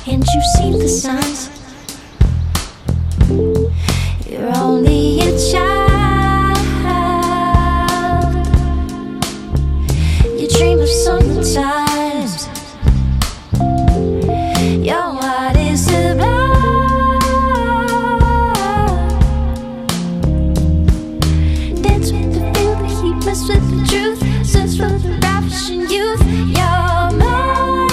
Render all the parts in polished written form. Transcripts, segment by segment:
Can't you see the signs? You're only a child. You dream of summertimes. Your heart is sublime. Dance with the feel, the heat, mess with the truth. Search for the ravishing youth. You're mine.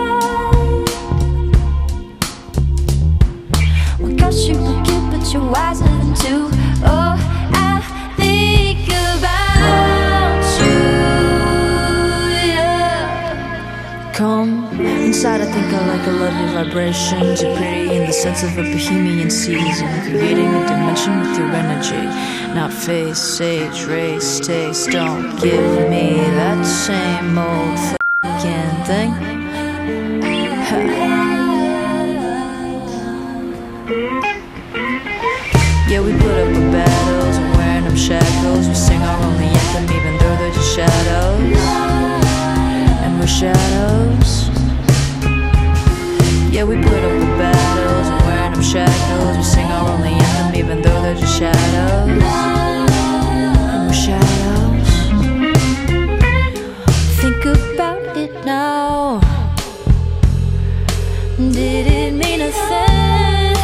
Well, gosh, you look cute, but you're wiser than two. Oh, I think about you, yeah. Come inside, I think I like a lovely vibrations. You're pretty in the sense of a bohemian season, creating a dimension with your energy. Not face, sage, race, taste. Don't give me that same old fucking thing. Yeah, we put up with battles and wearing them shackles. We sing our only anthem even though they're just shadows. And we're shadows. Yeah, we put up with battles and wearing them shackles. We sing our only anthem even though they're just shadows. And we're shadows. Think about it now. Did it mean a thing?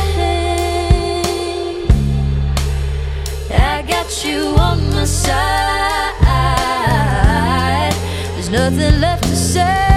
I got you on my side. There's nothing left to say.